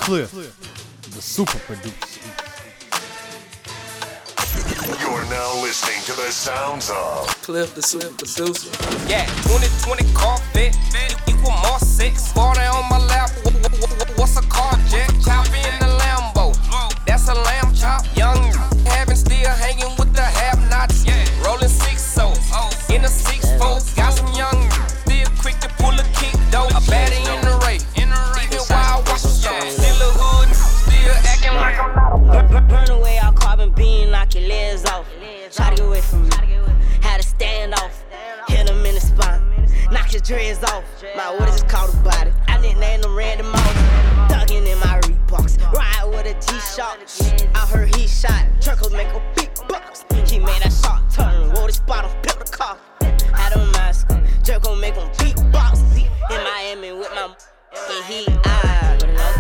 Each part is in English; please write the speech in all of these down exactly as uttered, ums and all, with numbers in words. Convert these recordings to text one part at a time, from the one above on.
Cliff, the super producer. You're now listening to the sounds of Cliff, the super producer. Yeah, twenty twenty Corvette, equal more six. forty on my lap, what's a car jet? Chop in the Lambo, that's a lamb chop. Young, having still hanging with the have-nots. Rolling six so in a six four. Got some young, still quick to pull a kick though. A baddie in the race, even while watching shows. Still a hood, still acting like I'm not a burn, burn away all carbon beam, knock your legs off. Try to get away from me, had to stand off. Hit him in the spine, knock your dreads off. My what is called a body, I didn't name them random off. Thuggin' in my Reeboks, ride with a G-Shock. I heard he shot, truckles make a big box. He made that shot turn, wore the spot on pepper car. Had a mask, jerk gon' make him beatbox. In Miami with my and he ah.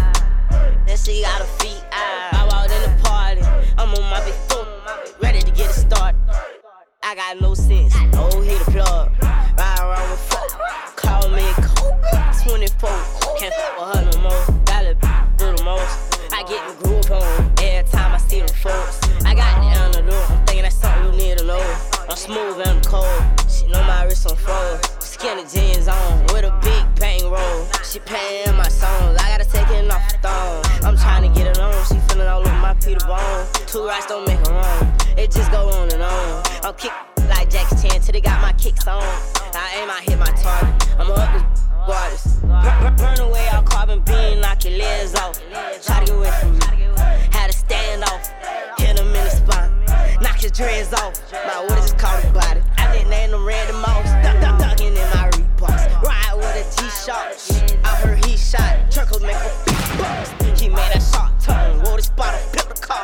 Then she got her feet ah. I walked in the party, I'm on my big foot, ready to get it started. I got no sense, oh hit the plug. Ride around with folk, call me Kobe twenty-four. Can't fuck with her no more, gotta do the most. I get the groove on every time I see them folks. I got the antidote, I'm thinking that's something you need to know. I'm smooth and I'm cold, she know my wrist on froze. Skinny jeans on, with a big bang roll. She paying my songs, I gotta take it off the thong. I'm trying to get it on, she feeling all over my Peter Bone. Two rights don't make her wrong, it just go on and on. I'm kick like Jackie Chan till they got my kicks on. I aim, I hit my target, I'm up the waters. Burn, burn away all carbon beam, knock your legs off. Try to get away from me, had to stand off. Hit him in the spine, knock your dreads off. My what is called a body, I didn't name them random mouse. Thuggin' in my Reeboks, ride with a G-Shock. I heard he shot, truckles make a big box. He made that shot turn, wore the spot on pepper car.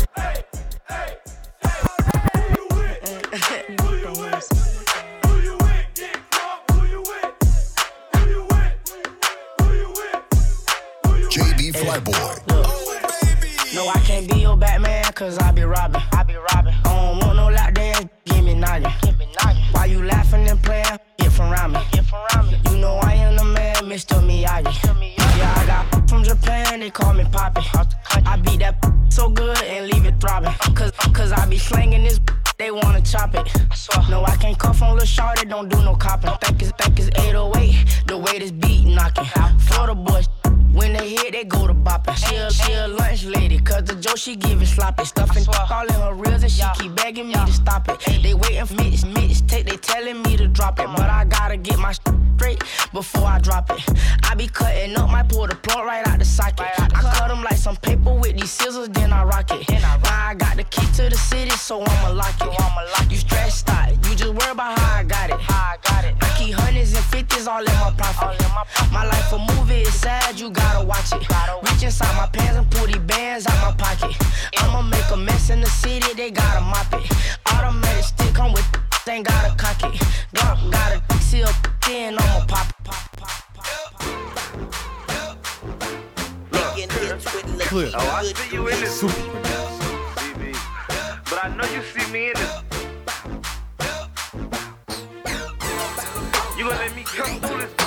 J B Flyboy. No, I can't be your Batman, cause I be robbing. I be robbing. I don't want no lockdown, give me nothing. Give me nothing. Why you laughing and playing? Get from around me. Get from around me. You know I am the man, Mister Miyagi. Yeah, I got from Japan, they call me Poppy. I beat that so good and leave it throbbing. Cause, cause I be slanging this, they wanna chop it. No, I can't cuff on Lil' Shorty, don't do no copping. Think it's, think it's eight oh eight, the way this beat knocking. Florida boys, when they hit, they go to bopping. She a, she a lunch lady, cause the Joe she give it sloppy. Stuffing all in her reels and she keep begging me to stop it. They waiting for me to mixtape, they telling me to drop it. But I gotta get my straight before I drop it. I be cutting up, might pull the plug right out the socket. I cut them like some paper with these scissors, then I rock it. Now I got the key to the city, so I'ma lock it. You stressed out, you just worry about how I got it. I keep hundreds and fifties all in my pocket. My life a movie, it's sad, you gotta watch it. Reach inside my pants and pull these bands out my pocket. I'ma make a mess in the city, they gotta mop it. Automatic stick, come with ain't gotta cock it. Got, gotta seal thin, I'ma pop it. Pop, pop, pop, pop. Cliff, Oh, I see you in this, super producer. B B. But I know you see me in this. You gonna let me come through this?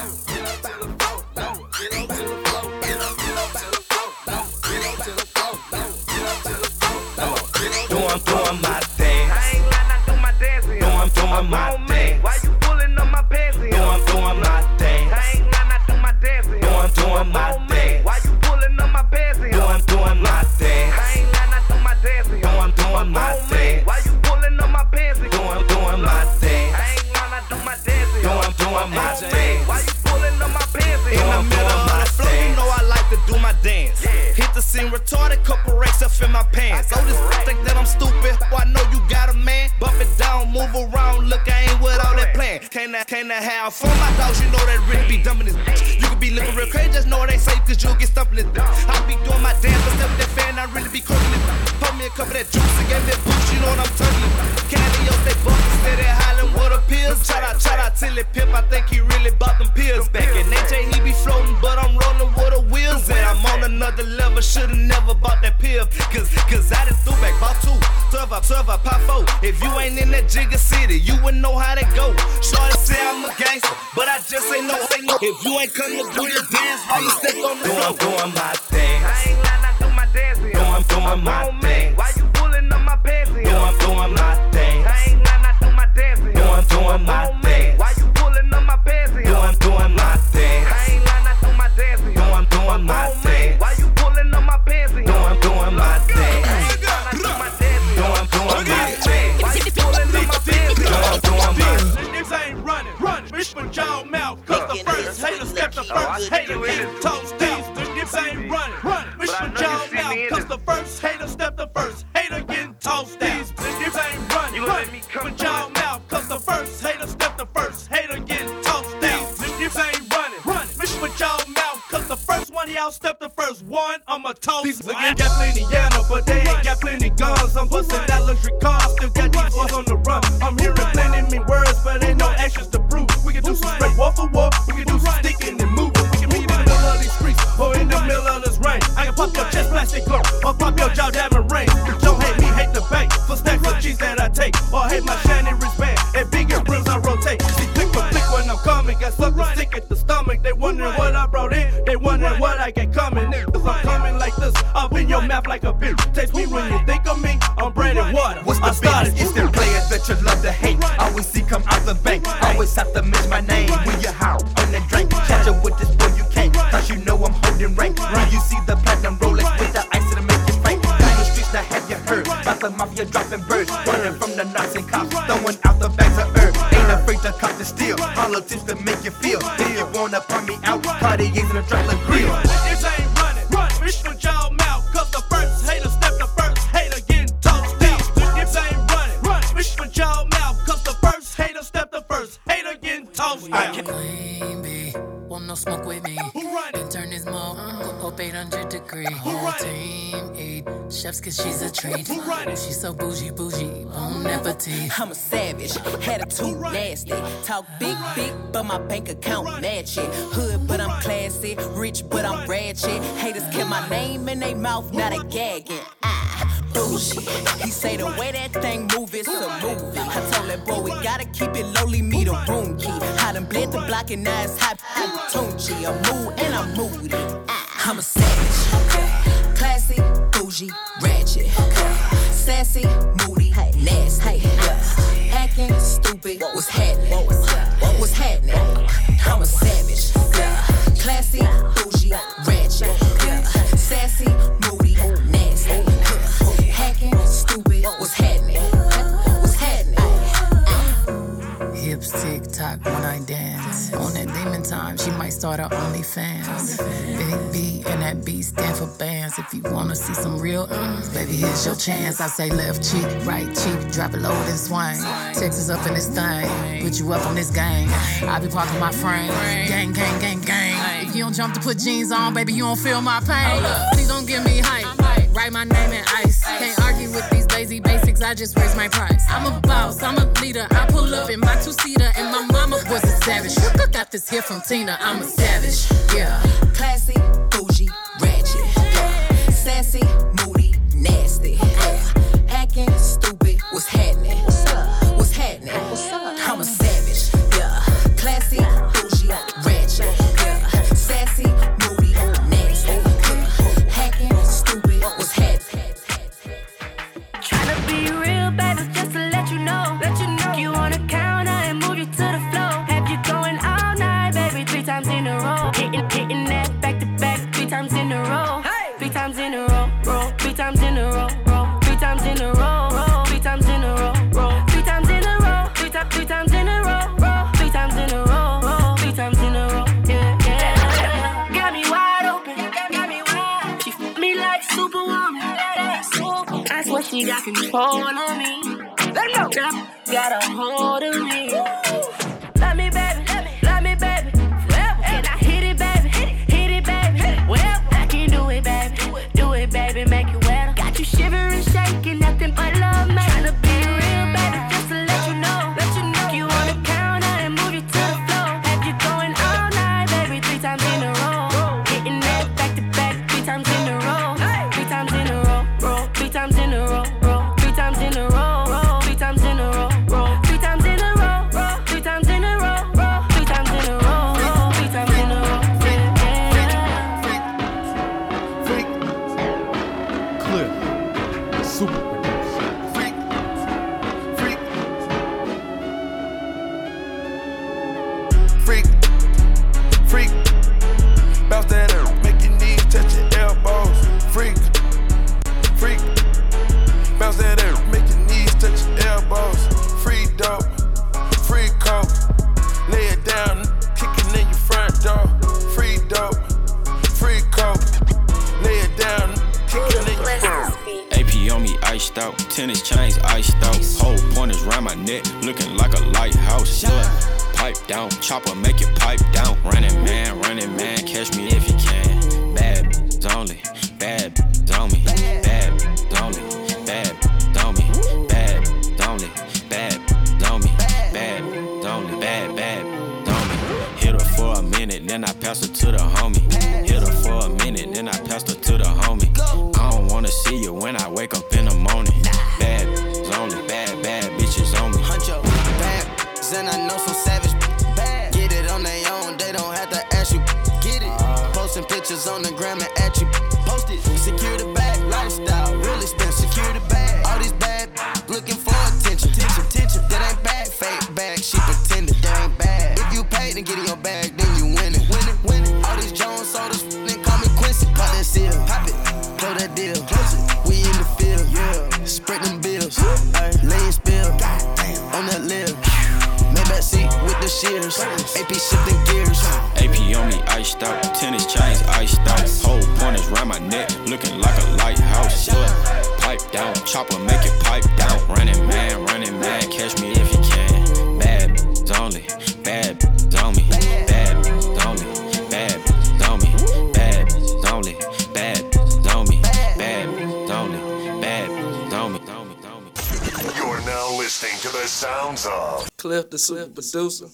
I'm doing my dance. I ain't lying, I do my dance here. I'm doing my dance. Why you pulling on my pants here? I'm doing my dance. I ain't lying, I do my dance here. I'm doing my dance. Why you pulling on my pants here? I'm doing my dance. I ain't lying, I do my dance here. I'm doing my dance. Why you pulling on my pants here? I'm doing my dance. I ain't lying, I do my dance here. I'm doing my dance. Why you pulling on my pants here? In the middle of the flow, you know I like to do my dance. Hit the scene retarded, couple racks up in my pants. Oh, this think that I'm stupid. Oh, I know you got a man. Bump it down, move around. Look, I ain't with all that plan. Can't I, can't I have fun? My dogs, you know that really be dumping this bitch. You can be looking real crazy, just know it ain't safe, cause you'll get stumping this bitch. I be doing my dance, but step that fan, I really be cooking it. Pour me a cup of that juice and get that boost, you know what I'm turning. Candy, yo, they bumpin', steady hollering with a pills. Shout out, shout out till it pimp, I think he really bought them pills. Back in A J, he be floating, but I'm rolling with the wheels. And I'm on another level, should've never bought that pill. Cause, cause I done threw back, bought two, twelve up, twelve up, pop four. If you ain't in that Jigga City, you wouldn't know how to go. Shorty say I'm a gangster, but I just ain't no, ain't no If you ain't come to do your dance, I'ma step on the floor. I'm doing my thing. I ain't lying, I do my dancing. Doing, I'm doing my thing. Why you pulling up my pants? Doing, I'm doing my thing. I ain't lying, I do my dancing. Doing, I'm doing my thing. Why you pulling up my pants? Doing, I'm doing my thing. I ain't lying, I do my dancing. Doing, I'm doing my thing. Why you pulling up my pants? Doing, I'm doing my thing. I ain't lying, I do my dancing. Doing, I'm doing my thing. Why you pulling up my pants? Doing, I'm doing my thing. Niggas ain't running, running. Bitch, put y'all mouth. Cause the first hater step the first hater get toast. These niggas ain't running, running. Bitch, put y'all mouth. Cause the first hater step the first hater getting toast. These niggas ain't running, running. Put y'all mouth. Cause the first hater step the first hater getting toast. These niggas ain't running, running. Bitch, put y'all mouth. Cause the first one y'all step the first one. I'm a toast. These niggas got plenty ammo, but they ain't got plenty guns. I'm busting that luxury car. Still got these boys on the run. I'm hearing plenty mean words, but ain't no actions to prove. We can do some straight war for war. We can do some sticking and moving. We can meet in the middle of these streets or in the middle of this rain. I can pop your chest plastic glow or pop your jaw diamond ring. Don't hate me, hate the bank for stacks of G's that I take. Or hate my shiny wristband and bigger rims I rotate. See, click for click when I'm coming. Got something sick at the stomach. They wondering what I brought in. They wondering what I got coming. Cause I'm coming like this. Up in your mouth like a bitch. Taste me when you think of me. I'm bread and water. What's the business? It's them players that you love to hate. Always see come out the bank. Always have to mention my name when you howl on the drink. Catch up with this boy you can't. Cause you know I'm holding rank. When you see the platinum Rolex with the ice to make you faint. Down the streets now have you heard about the mafia dropping birds. Running from the knocks and cops. Throwing out the bags of herb. Ain't afraid to cop the steel. Politics to make you feel. If you wanna pump me out, Cartier's in a chocolate grill. Niggas ain't running, running. Bitch, put y'all mouth. Cause the first hater step the first hater getting toast. These niggas ain't running, running. Bitch, put y'all mouth. Cause the first hater step the first hater getting toast. Queen bee, want no smoke with me. Then turn this mug up eight hundred degree. Whole team eat chefs cause she's a treat. She's so bougie, bougie, bon appetit. I'm a savage, attitude nasty. Talk big, big, but my bank account match it. Hood, but I'm classy. Rich, but I'm ratchet. Haters kept my name in their mouth, now they gagging. Ah, bougie. He say the way that thing move, it's a movie. I told that boy we gotta keep it lowly, me the room key. I done bled the block and now it's hot, hot Tunchi. I'm mood and I'm moody. Ah, I'm a savage. Classy, bougie, ratchet. Sassy, moody, nasty. Acting stupid, what's happening? What's happening? I'm a savage. Classy, bougie, ratchet. Sassy, moody, nasty. Hacking, stupid, what's happening? What's happening? Hips tick tock when I dance. On that demon time, she might start her OnlyFans. Big B and that B stand for bands. If you wanna see some real earnings, baby, here's your chance. I say left cheek, right cheek, drop it low and swing. Texas up in this thing, put you up on this gang. I be parking my frame, gang, gang, gang, gang. If you don't jump to put jeans on, baby, you don't feel my pain. Please don't give me hype. Write my name in ice. Can't argue with these lazy basics, I just raise my price. I'm a boss, I'm a leader. I pull up in my two-seater, and my mama was a savage. Got this here from Tina, I'm a savage. Yeah. Classy, bougie, ratchet. Yeah. Sassy, moody, nasty. Yeah. Acting stupid, what's happening? What's happening? I'm a savage. Yeah. Classy, bougie, ratchet. Yeah. Sassy, moody, nasty. Yeah. Hacking stupid, what's happening? Tryna be real, baby, just to let you know. Let you know you on the counter and move you to the floor. Have you going all night, baby, three times in a row. Hitting, hitting that back to back, three times in a row. Three times in a row, roll. Three times in a row, roll. Three times in a row, roll. Three times in a row, roll. Three times in a row. Three times, three times in a row, roll. Three times in a row, roll. Three times in a row, yeah, yeah. Got me wide open, got me wide. She f me like Superwoman. I swear she got control of me. Let go. Got a hold of me. Love me, baby. Love me, baby. Forever. Can I hit it, baby? Hit it, baby. Well, I can do it, baby. Do it, baby. Make it wetter. Got you shivering, shaking, nothing but love, man. Tryna be real, baby, just to let you know. Let you know you on the counter and move you to the floor. Have you going all night, baby? Three times in a row. Hitting that back to back, three times in a row. Three times in a row, roll. Three times in a row, roll. Three times in a row, roll. Three times in a row, roll. Three times in a row, freak, freak. Bounce that air, make your knees touch your elbows. Freak, freak. Bounce that air, make your knees touch your elbows. Free dope, free coke. Lay it down, kicking in your front door. Free dope, free coke. Lay it down, kicking in your front door. A P on me iced out, tennis chains iced out. Whole pointers round my neck, looking like a lighthouse. Look, pipe down, chopper make it pipe down. Running man, running man, catch me if you can. Bad bitches only, bad bitches on me. Bad bitches only, bad bitches on me. Bad bitches only, bad bitches on me. Bad bitches only, bad, bad bitches on me. Hit her for a minute, then I pass her to the homie. Hit her for a minute, then I pass her to the homie. I don't wanna see you when I wake up in the morning. Bad bitches only, bad, bad bitches on me. Huncho, bad bitches, and I know some savage bad. Get it on their own, they don't have to ask you. Get it, posting pictures on the gram and at you. Post it, secure the bag, lifestyle, real expensive. Secure the bag, all these bad looking for attention. Attention, attention, that ain't bad, fake bag, she pretending. That ain't bad. If you pay to get in your bag, then you win it. Win it, win it. All these Jones sodas, then call me Quincy. Pop that seal, pop it, close that deal. Close it, we in the field, yeah. Spread them bills, lay it spill, on that lip. Maybach seat with the shears, A P shifting gears. A P on me iced out, tennis chains iced out. Whole pointers round my neck, looking like a lighthouse. Look, pipe down, chopper make it pipe down. Running man, running man, catch me if you can. Bad bitches only, bad bitches on me. Bad bitches only, bad bitches on me. Bad bitches only, bad bitches on me. Bad bitches only, bad bitches on me. You're now listening to the sounds of Cliff the Super Producer.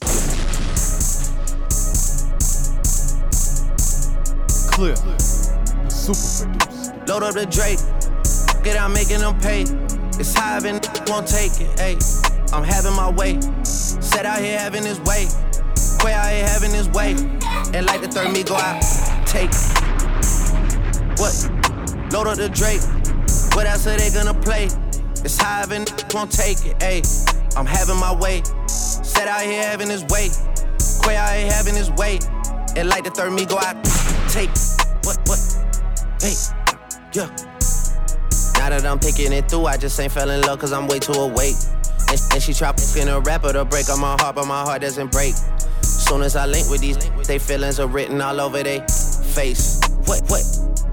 Cliff the Super Producer. Load up the Drake, get out making them pay. It's high and won't take it, ayy. I'm having my way, set out here having his way. Quay out here having his way, and like the third me go out, take it. What? Load up the Drake, what else are they gonna play? It's high and won't take it, ayy. I'm having my way, set out here having his way. Quay out here having his way, and like the third me go out, take it. What, what? Hey, yeah. Now that I'm picking it through, I just ain't fell in love cause I'm way too awake. And, and she try fucking a rapper to break on my heart, but my heart doesn't break. Soon as I link with these, they feelings are written all over they face. What, what?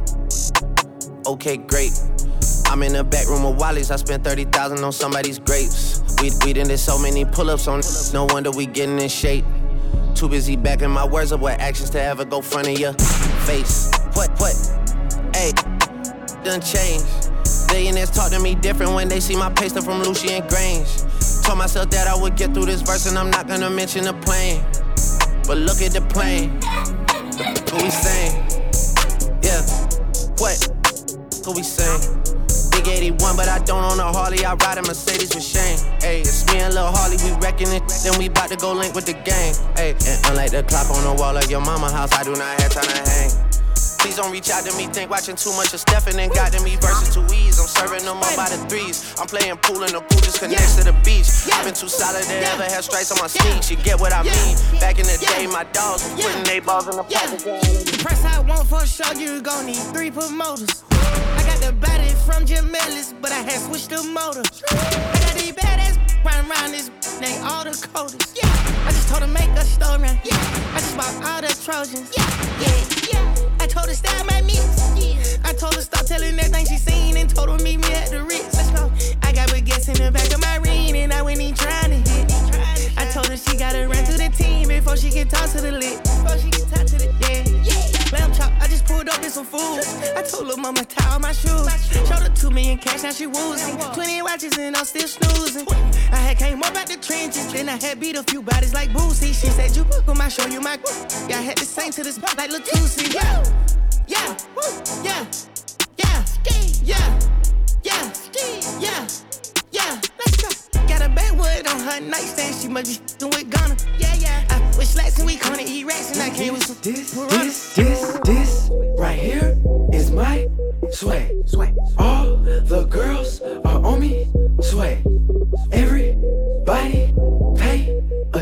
Okay, great. I'm in the back room with Wally's, I spent thirty thousand on somebody's grapes. We, we done did so many pull-ups on, no wonder we getting in shape. Too busy backing my words up with actions to ever go front of your face. What, what? Ayy, done changed. Billionaires talk to me different when they see my paste from Lucian Grange. Told myself that I would get through this verse and I'm not gonna mention the plane. But look at the plane. Who we saying? Yeah. What? Who we saying? Big eighty-one, but I don't own a Harley. I ride a Mercedes with Shane. Ayy, it's me and Lil Harley, we wrecking it. Then we bout to go link with the gang. Ayy, and unlike the clock on the wall of your mama house, I do not have time to hang. Please don't reach out to me, think watching too much of Stephen and got to me versus two E's. I'm serving them up by the threes. I'm playing pool and the pool just connects to the beach. I've been too solid to ever have stripes on my sneaks. You get what I mean? Back in the day, my dogs were putting they balls in the pocket. Press I want for sure, you gon' need three promoters. I got the body from Jim Ellis, but I had switched the motor. I got these badass round around this, they all the coders. Yeah, I just told her make a story. Yeah, I just bought all the Trojans. Yeah, yeah, yeah. I told her style my mix. Yeah. I told her stop telling everything she seen and told her meet me at the Ritz. Let's go. I got baguettes in the back of my ring and I went in trying to hit. I told her she gotta run to the team before she can talk to the lit. Before she can talk to the yeah. Yeah. Lamb chop, I just pulled up in some food. I told her mama tie all my shoes. Showed her two million cash, now she woozing. Twenty watches and I'm still snoozing. I had came up out the trenches, then I had beat a few bodies like Boosie. She said you book 'em, I show you my. Yeah, I had to sing to this like Latusi. Yeah, yeah, yeah, yeah, yeah, yeah, yeah, yeah. Let's go. Got a backwood on her nightstand, she must be f***ing with Ghana. Yeah, yeah. I wish slacks and we gonna eat rats and I came with some this, this, this, this right here is my sway. Sway. All the girls are on me. Sway. Everybody pay attention.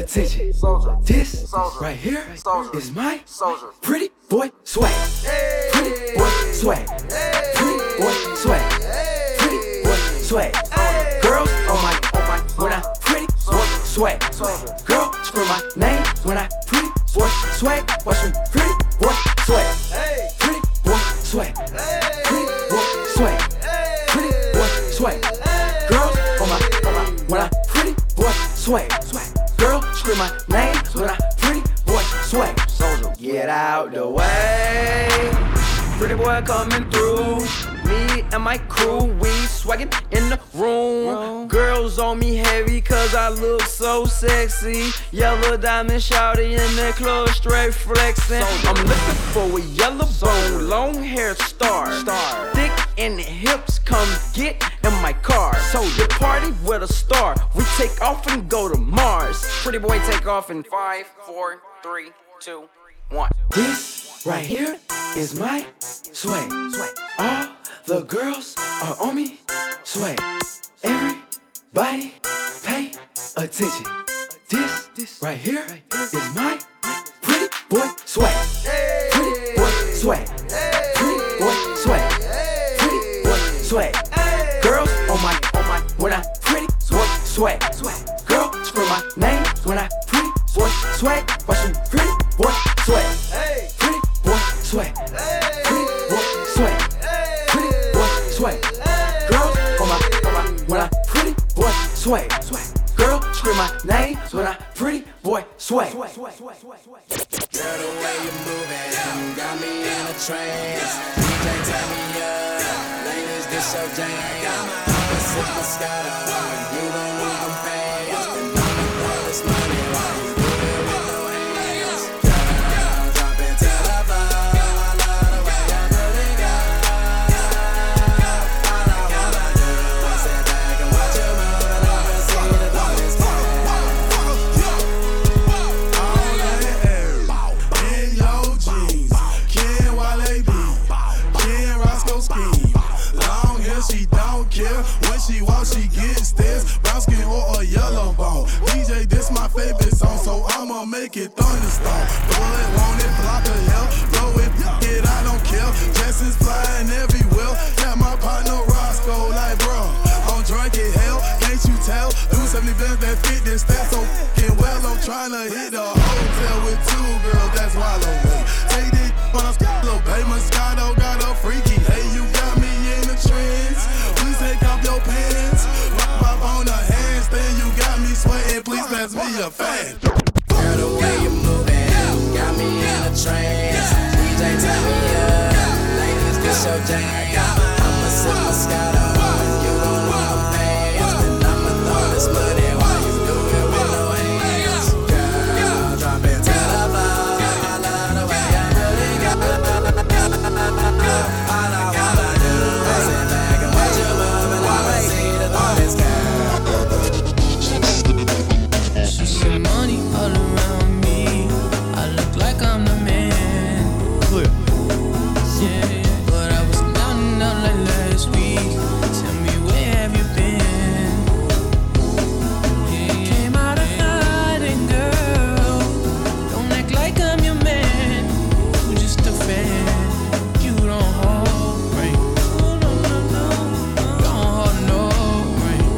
attention. This right here is my pretty boy swag. Pretty boy swag. Pretty boy swag. Pretty boy swag. Girls on my, on my, when I pretty boy swag. Girl, scream my name when I pretty boy swag. Watch me pretty boy swag. Pretty boy swag. Pretty boy swag. Pretty boy swag. Girls on my, on my, when I pretty boy swag. Girl, scream my name when I pretty boy swag. Get out the way. Pretty boy coming through. Me and my crew, we swaggin' in the room. Girls on me heavy cause I look so sexy. Yellow diamond shawty in the club straight flexin'. I'm looking for a yellow bone, long hair star. Thick in the hips, come get in my car. So the party with a star, we take off and go to Mars. Pretty boy take off in five, four, three, two, one. This right here is my swag. All the girls are on me, swag. Everybody pay attention. This, this right here is my pretty boy swag. Pretty boy swag. Pretty boy swag. Pretty boy swag. Girls on my, on my, when I pretty boy swag. Girl, scream my name when I pretty boy swag. Watch me pretty boy swag. Pretty boy swag. Pretty boy swag. Pretty boy swag. Girls on my, on my, when I pretty boy swag. Girl, scream my name when I pretty boy swag. Girl, the way you moving, you got me in a trance. D J, turn me up, ladies, this your jam. I'ma sip Moscato, you gon' move them fast. And I'ma throw this money while you do it with no hands. Girl, drop it to the floor. I love the way you do it, girl. All I wanna do is sit back and watch you move and over see the bonus count. In your jeans, Ken Wale B, Ken Roscoe scheme. Long hair, she don't care. When she walks, she gets stares. Brown skin or a yellow bone. D J, this my favorite song, so I'ma make it thunderstorm. Bullet, want it, block of hell. Blow it, it, I don't care. Jessens flying everywhere. Got my partner Roscoe, like bro, I'm drunk in hell. Can't you tell? Do seventy bands that fit this stat so fucking well. I'm tryna hit the hotel with two girls, that's Wallow me. Take this on a little pay Moscato, got a freaky. Hey, you got me in the trance. Please take off your pants. Pop up on the handstand, you got me sweating. Please pass me a fan. Girl, the way you moving, got me in a trance. D J, turn me up, ladies, this your jam. I'ma sip Moscato, you gon' move them fast. And I'ma throw this money while you do it with no hands. Girl, drop it to the floor. I love the way you do it, girl. All I wanna do is sit back and watch you move and over see the bonus count. She said money all around me. I look like I'm the man. Clear. Yeah, but I was down and out like last week. Tell me where have you been? Yeah, came out of hiding, girl. Don't act like I'm your man. You just a fan. You don't hold right. No, no, no, no. Don't hold no right.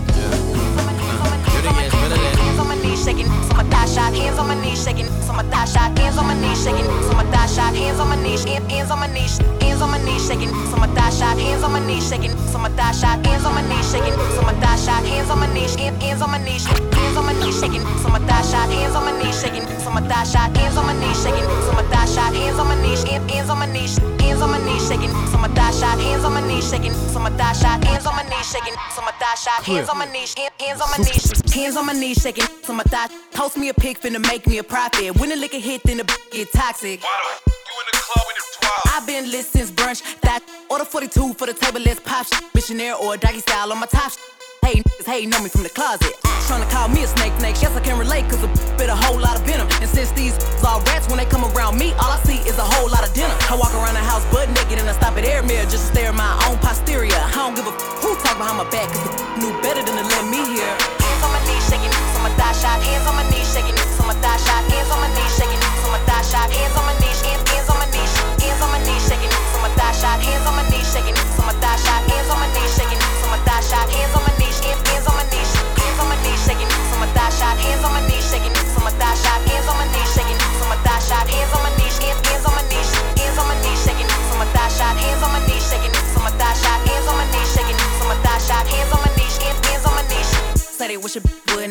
Hands on my knees, shaking, so my thigh shot. Hands on my knees, shaking, so my thigh shot. Hands on my knees, shaking, so my thigh shot. Hands on my knees, hands on my knees, hands on my knees, shaking, so my thigh shot. Hands on my knees, shaking, so my thigh shot. Hands on my knees, shaking, so my thigh shot. Hands on my knees, hands on my knees, hands on my knees, shaking, so my thigh shot. Hands on my knees, shaking, so my thigh shot. Hands on my knees, shaking, so my thigh shot. Hands on my knees, hands on my knees, hands on my knees, shaking, so my thigh shot. Hands on my knees, shaking, so my thigh shot. Hands on my knees, shaking, so my thigh shot. Hands on my knees, hands on my knees, hands on my knees, shaking, so my thigh. Post me a pic, finna make me a profit. When the liquor hit, then the b- get toxic. I've been lit since brunch. That order forty-two for the table, let's pop shit. Missionaire or a doggy style on my top shit. Hey, niggas hating on me from the closet. Tryna call me a snake, snake. Yes, I can relate, cause a bit a whole lot of venom. And since these all rats, when they come around me, all I see is a whole lot of dinner. I walk around the house butt naked and I stop at air mirror just to stare at my own posterior. I don't give a f- who talk behind my back, cause the knew better than to let me hear. Hands on my knees shaking, so my thigh shot. Hands on my knees shaking.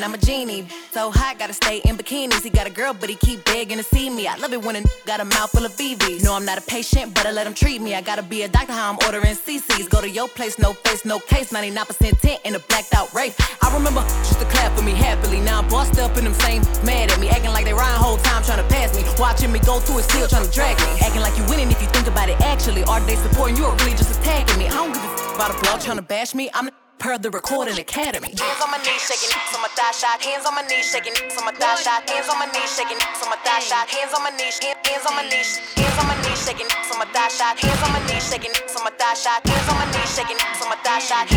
I'm a genie. So hot, gotta stay in bikinis. He got a girl, but he keep begging to see me. I love it when a got a mouth full of B Vs. No, I'm not a patient, but I let him treat me. I gotta be a doctor, how I'm ordering C Cs. Go to your place, no face, no case. ninety-nine percent tint in a blacked out race. I remember used to clap for me happily. Now I'm bossed up and them same mad at me. Acting like they riding whole time trying to pass me. Watching me go through it, still trying to drag me. Acting like you winning if you think about it actually. Are they supporting you or really just attacking me? I don't give a f about a blog trying to bash me. I'm the per the Recording Academy. Hands on my knees, shaking on my thigh shot. Hands on my knees, shaking on my thigh shot. Hands on my knees, shaking on my thigh shot. Hands on my knees, hands on my knees, hands on my knees, shaking on my thigh shot. Hands on my knees, shaking on my thigh shot. Hands on my knees, shaking on my thigh shot.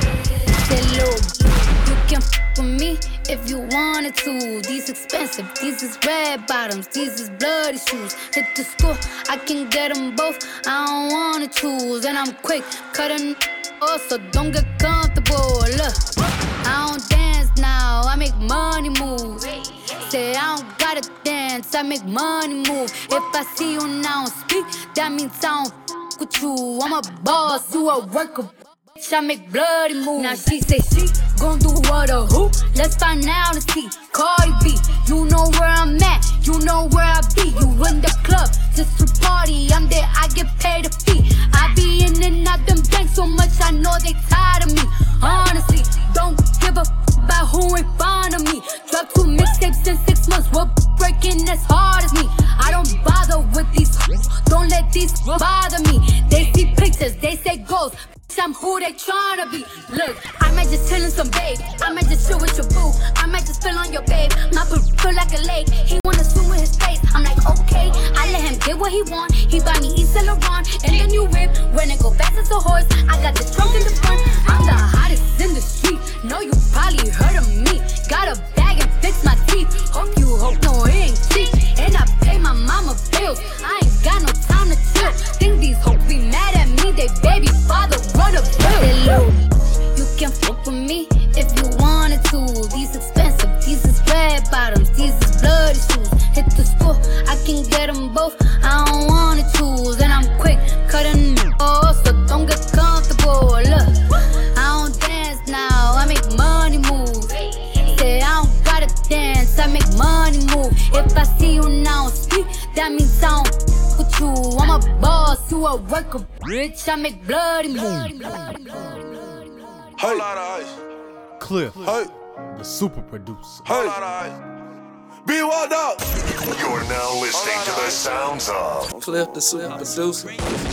Say, look, you can f with me if you wanted to. These expensive, these is red bottoms, these is bloody shoes. Hit the school, I can get them both. I don't wanna choose, and I'm quick cutting. Oh, so don't get comfortable. Look, I don't dance now, I make money move. Say I don't gotta dance, I make money move. If I see you now speak, that means I don't f with you. I'm a boss, you a worker. I make bloody moves. Now she say she gon' do what or who? Let's find out and see. Cardi B, you know where I'm at, you know where I be. You in the club just to party. I'm there, I get paid a fee. I be in and out them banks so much, I know they tired of me. Honestly, don't give a f about who ain't fond of me. Dropped two mixtapes in six months, what breaking as hard as me. I don't bother with these, don't let these bother me. They see pictures, they say goals. I'm who they tryna be. Look, I might just chill in some babe. I might just chill with your boo. I might just spill on your babe. My boo feel like a lake. He wanna swim with his face. I'm like, okay. I let him get what he want. He buy me Yves Saint Laurent and the new whip. When it go fast as a horse, I got the trunk in the front. I'm the hottest in the street. Know you probably heard of me. Got a bag and fix my teeth. Hope you hope no it ain't cheap. And I pay my mama bills. I ain't got no time to chill. Think these hoes be mad at me. They baby father. Hello. You can fuck with me if you wanted to. These expensive, these is red bottoms, these is bloody shoes. Hit the school, I can get them both. I don't wanna choose, and I'm quick cutting off, so don't get comfortable. Look, I don't dance now, I make money move. Say I don't gotta dance, I make money move. If I see you now speak, that means I don't with you. I'm a boss, you a worker, bitch. I make bloody moves. Whole lot of ice. Cliff, hey, the super producer. Whole lot of ice. Be what up? You're now listening to the sounds of Cliff, the super producer.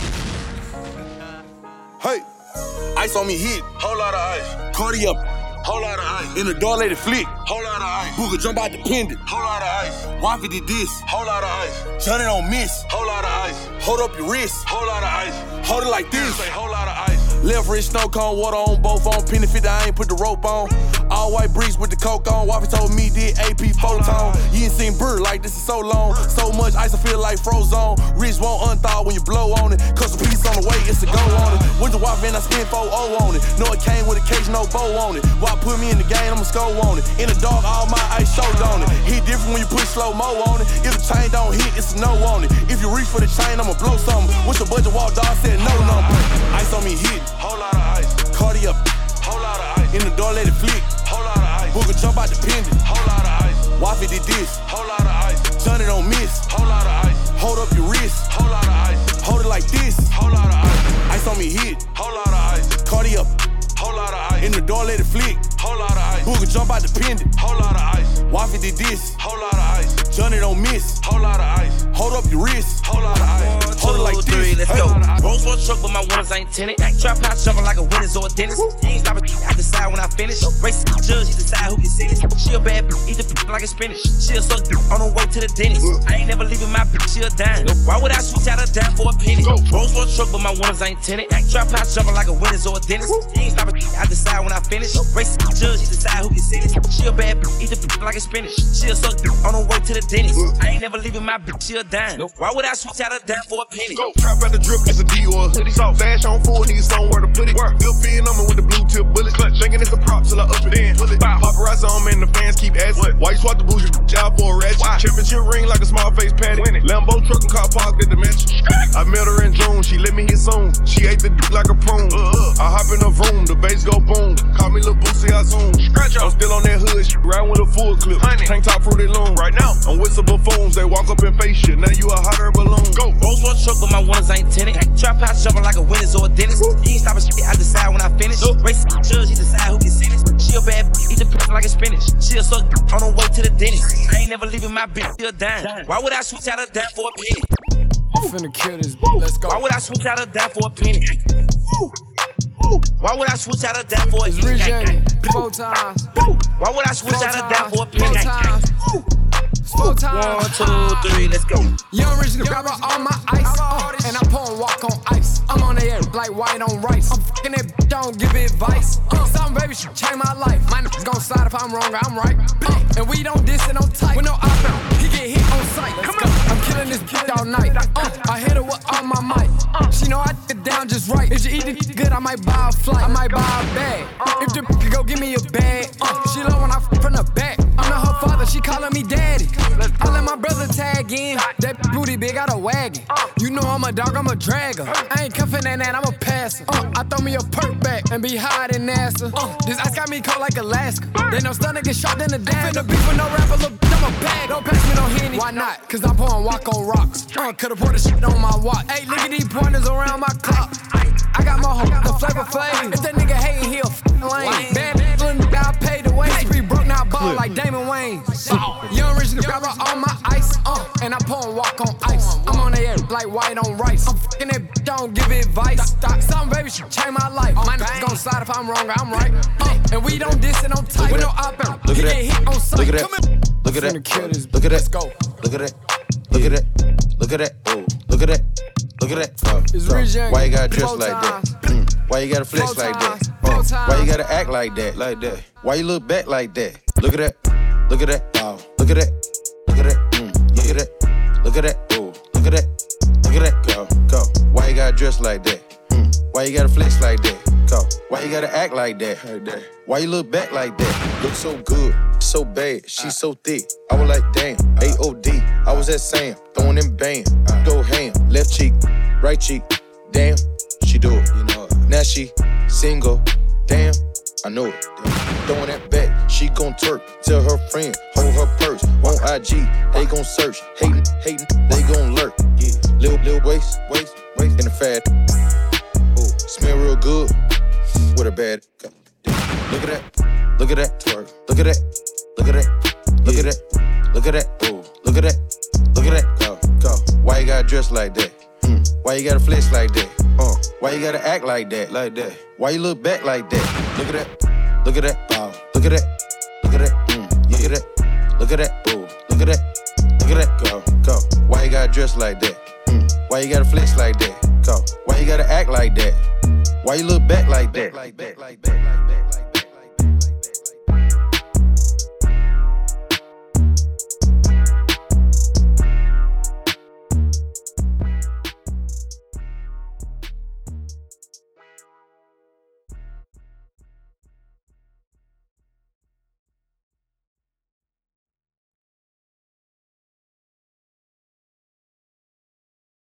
Hey, ice on me hit. Whole lot of ice. Cardi up. Whole lot of ice. In the door lady flick. Whole lot of ice. Booga jump out dependent. Whole lot of ice. Wifey did this. Whole lot of ice. Johnny don't miss. Whole lot of ice. Hold up your wrist. Whole lot of ice. Hold it like this. Say whole lot of ice. Left wrist snow cone, water on both on. Penny fifty, I ain't put the rope on. All white breeze with the coke on. Wifey told me did A P photon. You ain't seen bird like this is so long. So much ice I feel like frozen. Wrist won't unthaw when you blow on it. Custom piece on the way, it's a go on it. With the wife and I spent four oh on it. Know it came with a cage, no bow on it. Why put me in the game, I'ma score on it. In the dark, all my ice showed on it. Hit different when you put slow-mo on it. If the chain don't hit, it's a no on it. If you reach for the chain, I'ma blow something. What's the budget? Wall dog said no number. Ice on me hit. Whole lot of ice. Cardi up. Whole lot of ice. In the door, let it flick. Whole lot of ice. Booga jump out dependent. Whole lot of ice. Wifey did this. Whole lot of ice. Johnny don't miss. Whole lot of ice. Hold up your wrist. Whole lot of ice. Hold it like this. Whole lot of ice. Ice on me hit. Whole lot of ice. Cardi up. Whole lot of ice. In the door, let it flick. Whole lot of ice. Booga jump out dependent. Whole lot of ice. Wifey did this. Whole lot of ice. Johnny don't miss. Whole lot of ice. Hold up your wrist. Whole lot of ice. Hold it like three, this. Let's go. Rolls Royce truck, but my winners ain't tinted. Trap house jumping like a winner's or a dentist. He ain't stopping. I decide when I finish. Race judge, he decide who can see it. She a bad bitch, eat the bitch like a spinach. She a suck on her way to the dentist. I ain't never leaving my bitch, she a dime. Why would I switch out a dime for a penny? Rolls Royce truck, but my winners ain't tinted. Trap house jumping like a winner's or a dentist. He ain't stopping. I decide when I finish. Race judge, he decide who can see it. She a bad bitch, eat the bitch like a spinach. She a suck on her way to the dentist. I ain't never leaving my bitch, she a dime. Why would I switch out a dime for a penny? Go trap at the drip, it's a Dior hoodie. Soft dash on full, need somewhere to put it. Still feeding on me with the blue tip bullet. Thinking it's a prop till I up it in. Pull it. Paparazzi on me and the fans keep asking. Why you swap the bougie out for a ratchet? Championship ring like a small face patty. Lambo truck and car parked at the mansion. I met her in June, she let me hit soon. She ate the dick like a prune. Uh, I hop in the room, the bass go boom. Call me Lil Boosie, I zoom. I'm still on that hood, she riding with a full clip. Honey. Tank top fruity loom. Right now, I'm with some buffoons, they walk up and face shit. Now you a hot air balloon. Go. Rolls Royce truck, but my winners ain't tinted. Trap house jumping like a Winners or a dentist. He ain't stopping shit, I decide when I finish. Race judge, he decide who can sentenced. She a bad bitch, eat the pussy like a spinach. She a suck on her way to the dentist. I ain't never leaving my bitch till a dime. Why would I switch out of that for a penny? I'm finna kill this bitch, let's go. Why would I switch out of that for a penny? Why would I switch out of that for a penny? It's Rich four times. Why would I switch out of that for a penny? Four times. Four times. One, two, three, let's go. Young Rich grab her on my ice, uh, and I pour and walk on ice. I'm on the air like white on rice. I'm fucking that bitch, don't give advice. Uh, some baby should change my life. My niggas gon' slide if I'm wrong, I'm right. Uh, and we don't diss it on tight. With no op out, he get hit on sight. Let's go. I'm killing this bitch all night. Uh, I hit her with all my might. Uh, she know I get down just right. If she eat it good, I might buy a flight. I might buy a bag. Uh, if the bitch could go give me a bag. Uh, she love when I f from the back. I'm not her father, she calling me daddy. I let my brother tag in. That booty big, got a wagon. You know I'm a dog, I'm a dragger. I ain't cuffing that, that I'm a passer. Uh, I throw me a perk back and be higher than NASA. Uh, this ice got me cold like Alaska. They know stunner get shot in the dance. Finna beef with no rapper, look, I'm a bag. Don't pass me no Henny. Why not? Cause I'm pouring walk on rocks. Uh, could've poured the shit on my watch. Hey, look at these pointers around my clock. I got my hoe, the flavor flame. If that nigga hatin', he a f***ing lame. Bad little nigga, I paid the way. Street broke, now ball like Damon Wayans. Young Rich nigga grab her on my ice, uh, and I pour and walk on ice. I'm on the air like white on rice. I'm fucking that bitch, don't give advice. Some baby should change my life. My niggas gon' slide if I'm wrong, I'm right. Uh, and we don't diss it on tight. With no op out, he get hit on sight. Look at that. Look at that. Look at that. Let's go. Look at that. Look at that. Look at that. Oh, look at that. Look at that. Uh, it's so, Rich why you gotta dress like that? Mm. Why you gotta flex Four like times. that? Uh, why you gotta act like that? Like that. Why you look back like that? Look at that. Look at that. Wow. Look at that. Look at that. Mm. Look at that. Look at that. Oh, look at that. Look at that. Go, go. Why you gotta dress like that? Mm. Why you gotta flex like that? Go. Why you gotta act like that? Like that. Why you look back like that? Look so good, so bad, she so thick. I was like, damn, A O D. I was at Sam, throwing them bam. Go ham, left cheek, right cheek. Damn, she do it. You know it. Now she single. Damn, I know it. Throwing that back, she gon' twerk. Tell her friend, hold her purse. On I G, they gon' search. Hatin', hatin', they gon' lurk. Yeah, lil, lil waist, waist, waist, and a fat. Ooh, smell real good with a bad. Look at that, look at that, twerk. Look at that, look at that, look at that, look at that. Ooh, look at that, look at that. Go, go. Why you gotta dress like that? Mm. Why you gotta flex like that? Uh, why you gotta act like that? Like that. Why you look back like that? Look at that, look at that. Wow. Look at that, look at that. Mm. Look at that, look at that. Ooh, look at that, look at that. Go, go. Why you gotta dress like that? Mm. Why you gotta flex like that? Go. Why you gotta act like that? Why you look back like that? Like that, like that, like that, like that.